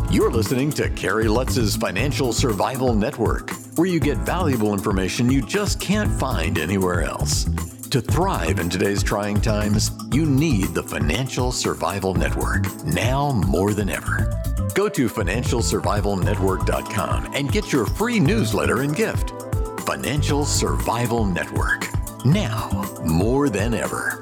You're listening to Kerry Lutz's Financial Survival Network, where you get valuable information you just can't find anywhere else. To thrive in today's trying times, you need the Financial Survival Network, now more than ever. Go to financialsurvivalnetwork.com and get your free newsletter and gift. Financial Survival Network, now more than ever.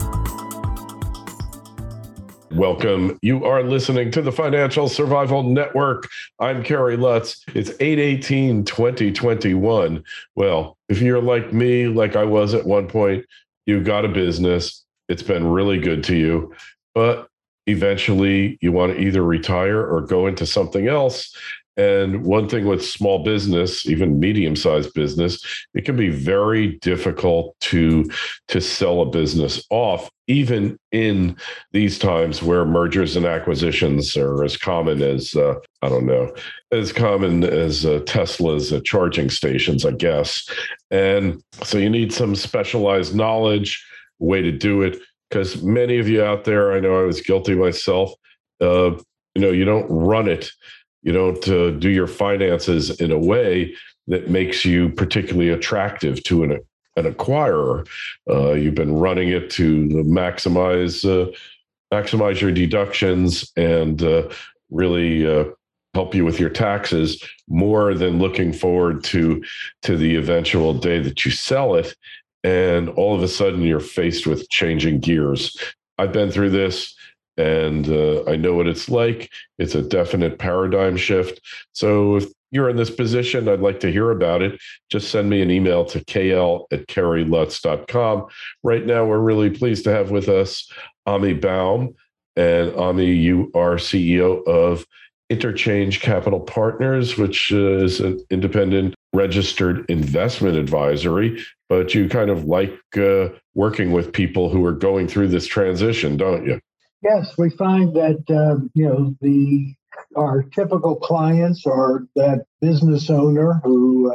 Welcome. You are listening to the Financial Survival Network. I'm Kerry Lutz. It's 8/18/2021. Well, if you're like me, like I was at one point, you got a business. It's been really good to you, but eventually you want to either retire or go into something else. And one thing with small business, even medium-sized business, it can be very difficult to sell a business off, even in these times where mergers and acquisitions are as common as, as common as Tesla's charging stations, I guess. And so you need some specialized knowledge, way to do it, because many of you out there, I know I was guilty myself, you don't run it. You don't do your finances in a way that makes you particularly attractive to an acquirer. You've been running it to maximize your deductions and really help you with your taxes more than looking forward to the eventual day that you sell it. And all of a sudden, you're faced with changing gears. I've been through this. And I know what it's like. It's a definite paradigm shift. So if you're in this position, I'd like to hear about it. Just send me an email to kl@kerrylutz.com. Right now, we're really pleased to have with us Ami Baum. And Ami, you are CEO of Interchange Capital Partners, which is an independent registered investment advisory. But you kind of like working with people who are going through this transition, don't you? Yes, we find that our typical clients are that business owner who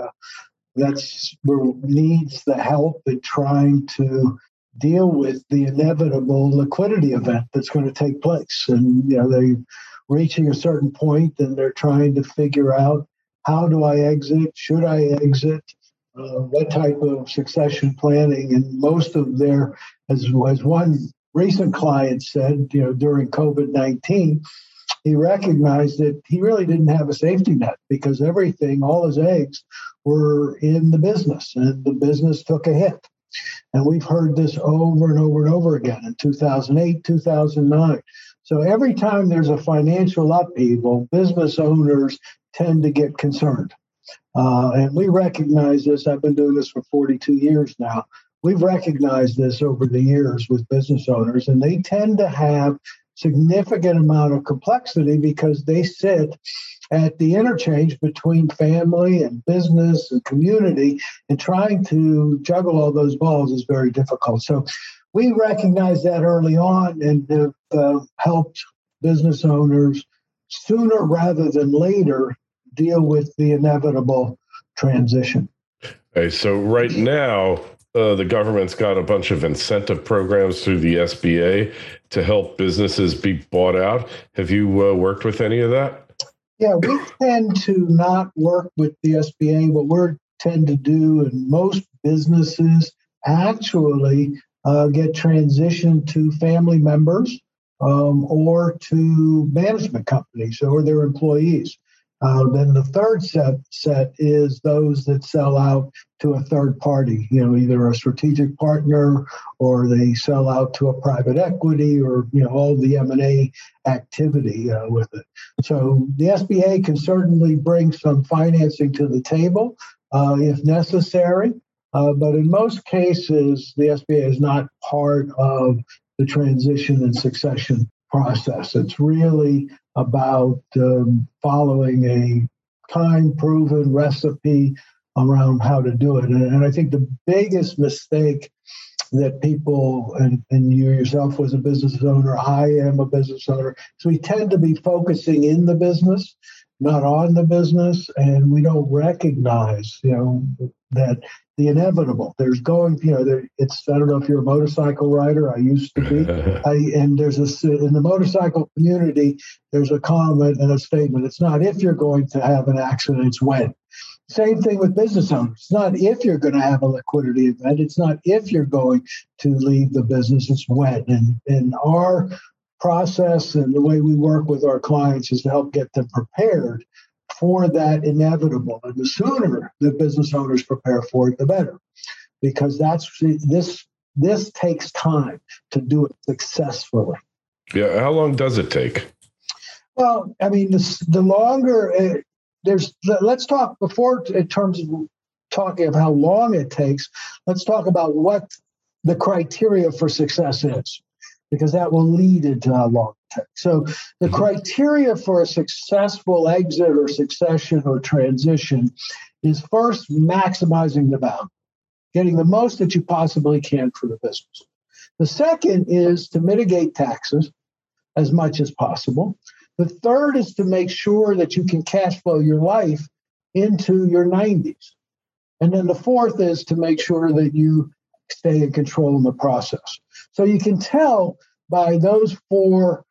needs the help in trying to deal with the inevitable liquidity event that's going to take place, and they're reaching a certain point and they're trying to figure out, how do I exit? Should I exit? What type of succession planning? And most of their, as one recent client said, during COVID-19, he recognized that he really didn't have a safety net because all his eggs were in the business, and the business took a hit. And we've heard this over and over and over again in 2008, 2009. So every time there's a financial upheaval, business owners tend to get concerned. And we recognize this. I've been doing this for 42 years now. We've recognized this over the years with business owners, and they tend to have significant amount of complexity because they sit at the interchange between family and business and community, and trying to juggle all those balls is very difficult. So we recognize that early on and have helped business owners sooner rather than later deal with the inevitable transition. Okay, so right now, the government's got a bunch of incentive programs through the SBA to help businesses be bought out. Have you worked with any of that? Yeah, we tend to not work with the SBA. What we tend to do, and most businesses actually get transitioned to family members or to management companies or their employees. Then the third set is those that sell out to a third party, either a strategic partner or they sell out to a private equity or, all the M&A activity with it. So the SBA can certainly bring some financing to the table if necessary. But in most cases, the SBA is not part of the transition and succession process. It's really about following a time-proven recipe around how to do it. And I think the biggest mistake that people, and you yourself was a business owner, I am a business owner, so we tend to be focusing in the business not on the business, and we don't recognize, that the inevitable. There's going, it's, I don't know if you're a motorcycle rider. I used to be. And there's in the motorcycle community, there's a comment and a statement. It's not if you're going to have an accident, it's when. Same thing with business owners. It's not if you're going to have a liquidity event. It's not if you're going to leave the business. It's when. And our process and the way we work with our clients is to help get them prepared for that inevitable. And the sooner the business owners prepare for it, the better, because this takes time to do it successfully. Yeah. How long does it take? Well, I mean, the longer let's talk before in terms of talking of how long it takes. Let's talk about what the criteria for success is, because that will lead into how long it takes. So the criteria for a successful exit or succession or transition is first maximizing the value, getting the most that you possibly can for the business. The second is to mitigate taxes as much as possible. The third is to make sure that you can cash flow your life into your 90s. And then the fourth is to make sure that you stay in control in the process. So you can tell by those four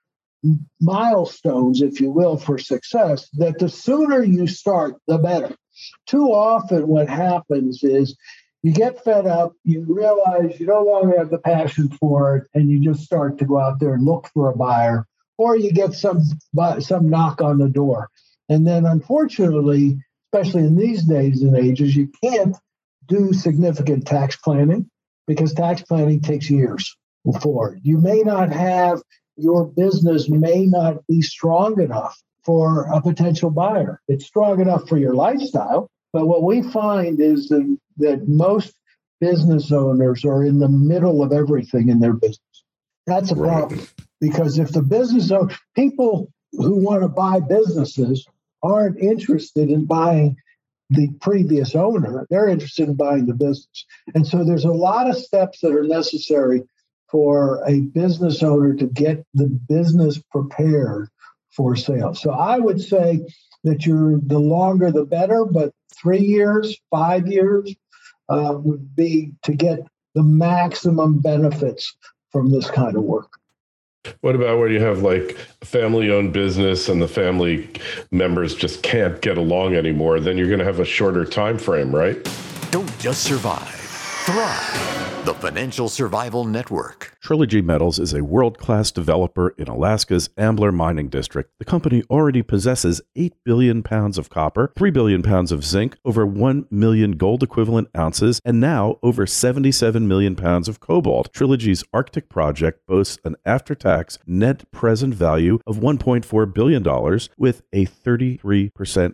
milestones, if you will, for success, that the sooner you start, the better. Too often what happens is you get fed up, you realize you no longer have the passion for it, and you just start to go out there and look for a buyer, or you get some knock on the door. And then unfortunately, especially in these days and ages, you can't do significant tax planning because tax planning takes years forward. You may not have, your business may not be strong enough for a potential buyer. It's strong enough for your lifestyle, but what we find is that most business owners are in the middle of everything in their business. That's a problem, because if the business owner, people who want to buy businesses aren't interested in buying the previous owner, they're interested in buying the business. And so there's a lot of steps that are necessary for a business owner to get the business prepared for sale. So I would say that the longer the better, but 3 years, 5 years would be to get the maximum benefits from this kind of work. What about when you have like a family-owned business and the family members just can't get along anymore? Then you're going to have a shorter time frame, right? Don't just survive, thrive. The Financial Survival Network. Trilogy Metals is a world-class developer in Alaska's Ambler Mining District. The company already possesses 8 billion pounds of copper, 3 billion pounds of zinc, over 1 million gold-equivalent ounces, and now over 77 million pounds of cobalt. Trilogy's Arctic project boasts an after-tax net present value of $1.4 billion with a 33%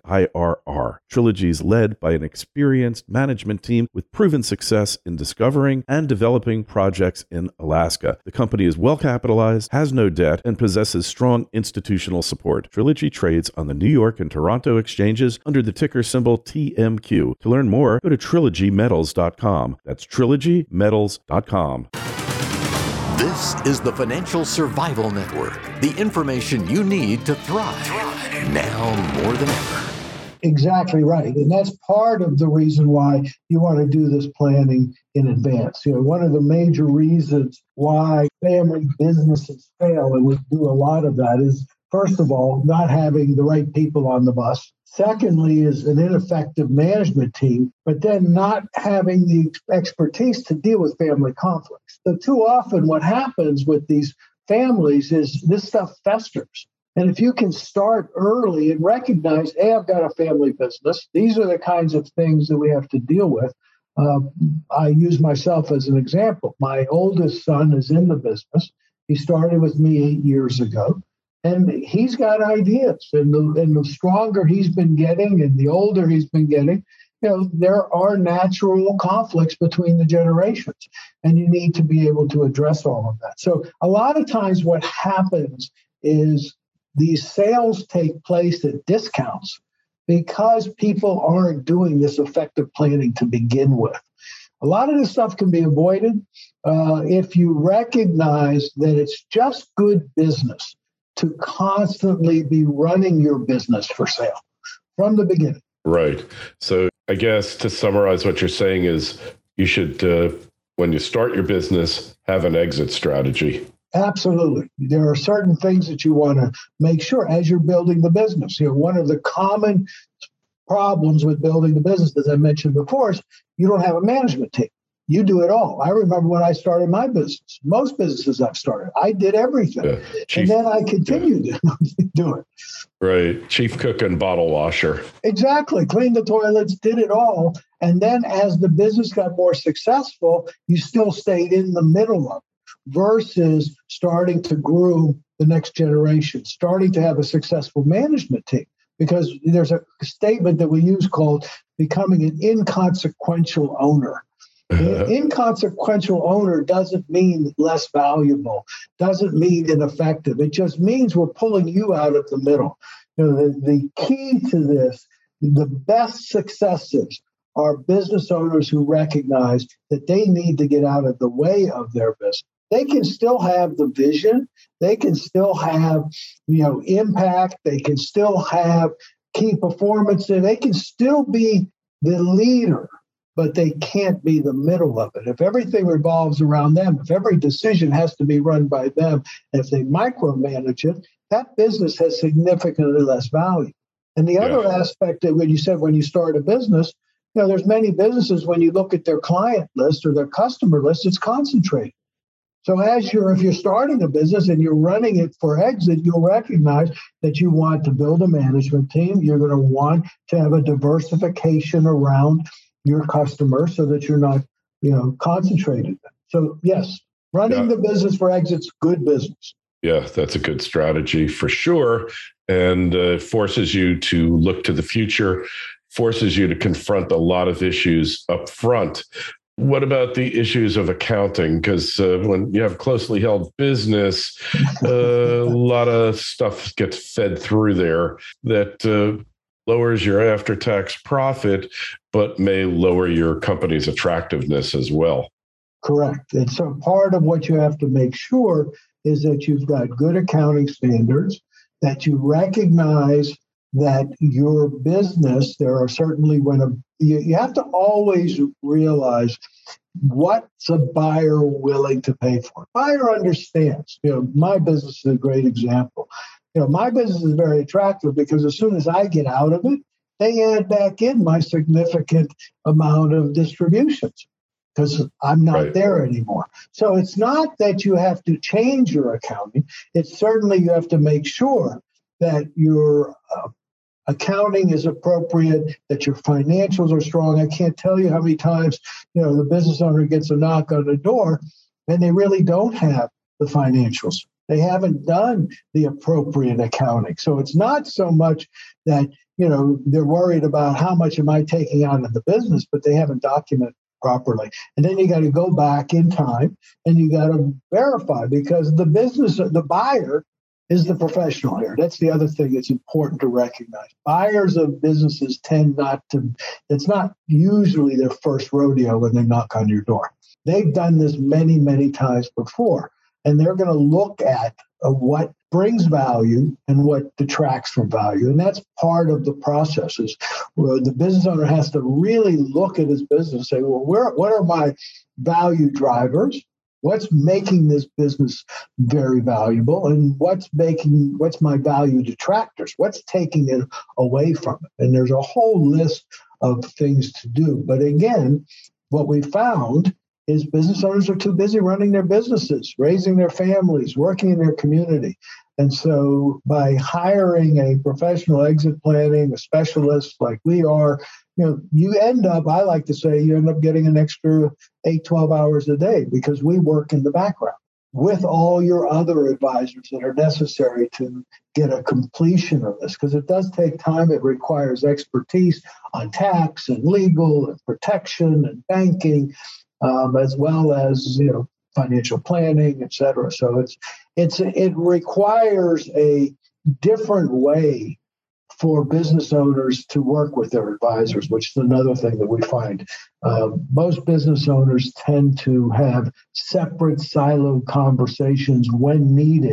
IRR. Trilogy is led by an experienced management team with proven success in discovering and developing projects in Alaska. The company is well capitalized, has no debt, and possesses strong institutional support. Trilogy trades on the New York and Toronto exchanges under the ticker symbol TMQ. To learn more, go to trilogymetals.com. That's trilogymetals.com. This is the Financial Survival Network, the information you need to thrive now more than ever. Exactly right. And that's part of the reason why you want to do this planning in advance. One of the major reasons why family businesses fail, and we do a lot of that, is, first of all, not having the right people on the bus. Secondly, is an ineffective management team, but then not having the expertise to deal with family conflicts. So too often what happens with these families is this stuff festers. And if you can start early and recognize, hey, I've got a family business, these are the kinds of things that we have to deal with. I use myself as an example. My oldest son is in the business. He started with me 8 years ago, and he's got ideas. And the stronger he's been getting and the older he's been getting, there are natural conflicts between the generations, and you need to be able to address all of that. So a lot of times what happens is these sales take place at discounts because people aren't doing this effective planning to begin with. A lot of this stuff can be avoided if you recognize that it's just good business to constantly be running your business for sale from the beginning. Right. So I guess to summarize what you're saying is you should, when you start your business, have an exit strategy. Absolutely. There are certain things that you want to make sure as you're building the business. One of the common problems with building the business, as I mentioned before, is you don't have a management team. You do it all. I remember when I started my business, most businesses I've started, I did everything. And then I continued to do it. Right. Chief cook and bottle washer. Exactly. Cleaned the toilets, did it all. And then as the business got more successful, you still stayed in the middle of it versus starting to groom the next generation, starting to have a successful management team. Because there's a statement that we use called becoming an inconsequential owner. An inconsequential owner doesn't mean less valuable, doesn't mean ineffective. It just means we're pulling you out of the middle. The key to this, the best successes are business owners who recognize that they need to get out of the way of their business. They can still have the vision. They can still have, impact. They can still have key performance. They can still be the leader, but they can't be the middle of it. If everything revolves around them, if every decision has to be run by them, if they micromanage it, that business has significantly less value. And the other aspect of what you said when you start a business, there's many businesses when you look at their client list or their customer list, it's concentrated. So if you're starting a business and you're running it for exit, you'll recognize that you want to build a management team. You're going to want to have a diversification around your customers so that you're not, concentrated. So yes, running the business for exit's good business. Yeah, that's a good strategy for sure. And forces you to look to the future, forces you to confront a lot of issues up front. What about the issues of accounting? Because when you have closely held business, a lot of stuff gets fed through there that lowers your after-tax profit, but may lower your company's attractiveness as well. Correct. And so part of what you have to make sure is that you've got good accounting standards, that you recognize that your business, there are certainly you have to always realize what's a buyer willing to pay for. Buyer understands. My business is a great example. My business is very attractive because as soon as I get out of it, they add back in my significant amount of distributions because I'm not there anymore. So it's not that you have to change your accounting. It's certainly you have to make sure that your accounting is appropriate, that your financials are strong. I can't tell you how many times, the business owner gets a knock on the door and they really don't have the financials. They haven't done the appropriate accounting. So it's not so much that, they're worried about how much am I taking out of the business, but they haven't documented properly. And then you got to go back in time and you got to verify because the buyer is the professional here. That's the other thing that's important to recognize. Buyers of businesses it's not usually their first rodeo when they knock on your door. They've done this many, many times before, and they're going to look at what brings value and what detracts from value. And that's part of the process is where the business owner has to really look at his business and say, well, what are my value drivers? What's making this business very valuable, and what's my value detractors? What's taking it away from it? And there's a whole list of things to do. But again, what we found is business owners are too busy running their businesses, raising their families, working in their community. And so by hiring a professional exit planning, a specialist like we are, you end up, I like to say, you end up getting an extra 8-12 hours a day because we work in the background with all your other advisors that are necessary to get a completion of this, because it does take time. It requires expertise on tax and legal and protection and banking, as well as, financial planning, et cetera. So it requires a different way for business owners to work with their advisors, which is another thing that we find. Most business owners tend to have separate siloed conversations when needed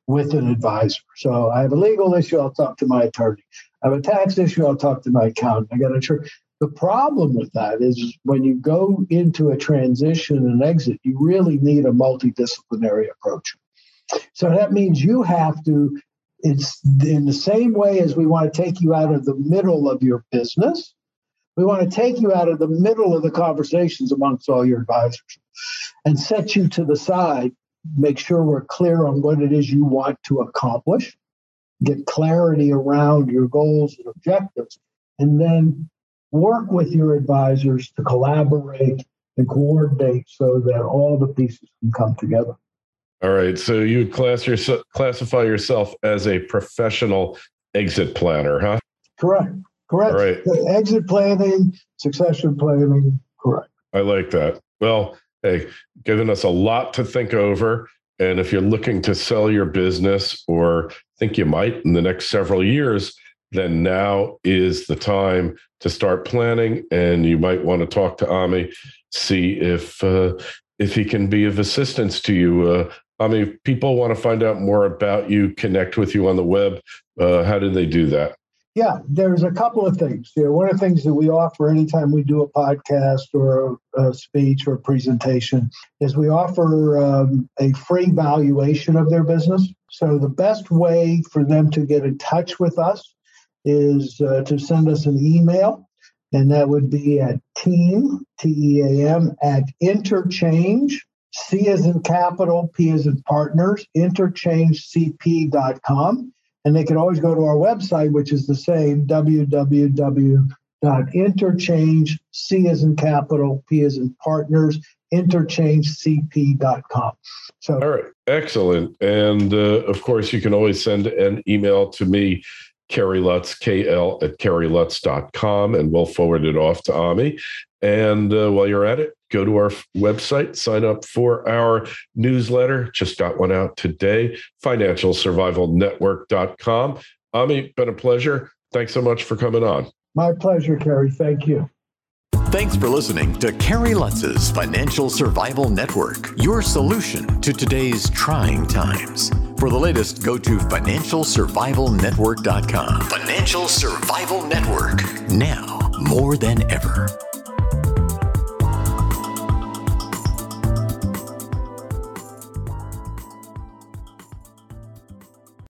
with an advisor. So I have a legal issue, I'll talk to my attorney. I have a tax issue, I'll talk to my accountant. I got insurance. The problem with that is when you go into a transition and exit, you really need a multidisciplinary approach. So that means you have to, it's in the same way as we want to take you out of the middle of your business, we want to take you out of the middle of the conversations amongst all your advisors and set you to the side, make sure we're clear on what it is you want to accomplish, get clarity around your goals and objectives, and then work with your advisors to collaborate and coordinate so that all the pieces can come together. All right. So you would classify yourself as a professional exit planner, huh? Correct. All right. Exit planning, succession planning, correct. I like that. Well, hey, given us a lot to think over. And if you're looking to sell your business or think you might in the next several years, then now is the time to start planning. And you might want to talk to Ami, see if he can be of assistance to you. Ami, if people want to find out more about you, connect with you on the web, how do they do that? Yeah, there's a couple of things. One of the things that we offer anytime we do a podcast or a speech or a presentation is we offer a free valuation of their business. So the best way for them to get in touch with us is to send us an email, and that would be at team, T-E-A-M, at interchange, C as in capital, P as in partners, interchangecp.com. And they can always go to our website, which is the same, www.interchange, C as in capital, P as in partners, interchangecp.com. So, all right, excellent. And of course, you can always send an email to me, Kerry Lutz, KL@kerrylutz.com, and we'll forward it off to Ami. And while you're at it, go to our website, sign up for our newsletter. Just got one out today, financialsurvivalnetwork.com. Ami, been a pleasure. Thanks so much for coming on. My pleasure, Kerry. Thank you. Thanks for listening to Kerry Lutz's Financial Survival Network, your solution to today's trying times. For the latest, go to financialsurvivalnetwork.com. Financial Survival Network, now more than ever.